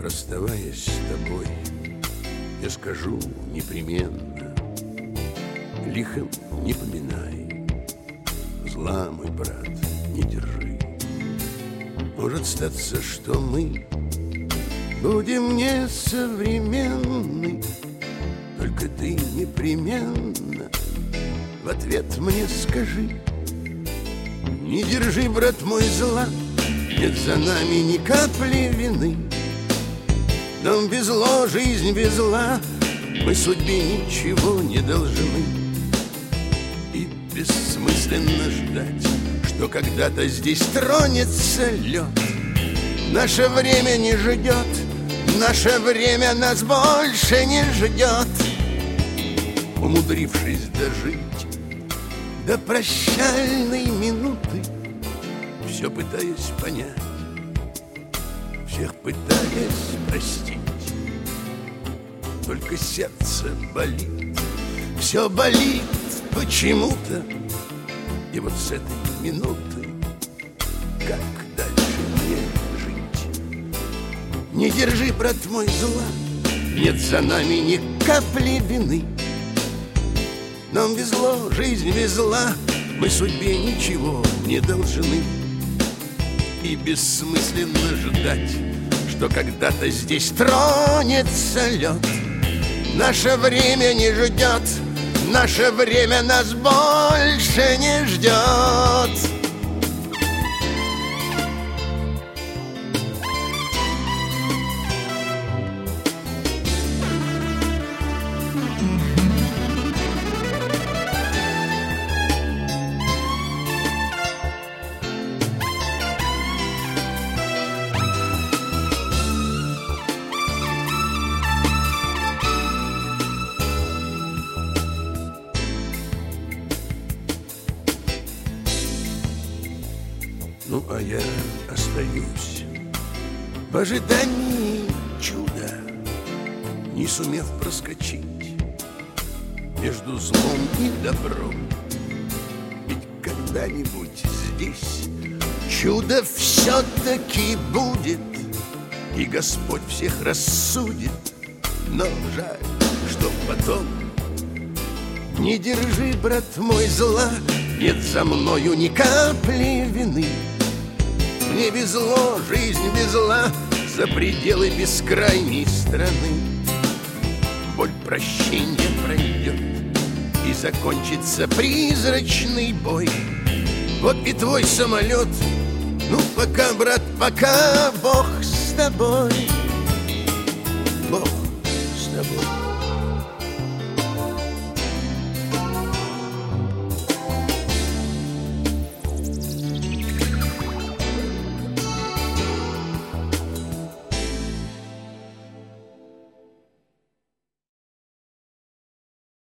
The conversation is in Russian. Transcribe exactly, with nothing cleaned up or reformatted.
Расставаясь с тобой, я скажу непременно: лихом не поминай, зла, мой брат, не держи. Может статься, что мы будем несовременны, только ты непременно в ответ мне скажи: не держи, брат мой, зла, нет за нами ни капли вины. Нам везло, жизнь везла, мы судьбе ничего не должны. И бессмысленно ждать, что когда-то здесь тронется лед. Наше время не ждет, наше время нас больше не ждет. Умудрившись дожить до прощальной минуты, все пытаясь понять, всех пытаясь простить, только сердце болит, все болит почему-то. И вот с этой минуты как дальше мне жить? Не держи, брат мой, зла, нет за нами ни капли вины. Нам везло, жизнь везла, мы судьбе ничего не должны. И бессмысленно ждать, что когда-то здесь тронется лед. Наше время не ждет, наше время нас больше не ждет. Ну, а я остаюсь в ожидании чуда, не сумев проскочить между злом и добром. Ведь когда-нибудь здесь чудо все-таки будет, и Господь всех рассудит. Но жаль, что потом. Не держи, брат мой, зла, нет за мною ни капли вины. Мне везло, жизнь везла за пределы бескрайней страны. Боль прощения пройдет, и закончится призрачный бой. Вот и твой самолет. Ну пока, брат, пока, Бог с тобой. Бог с тобой.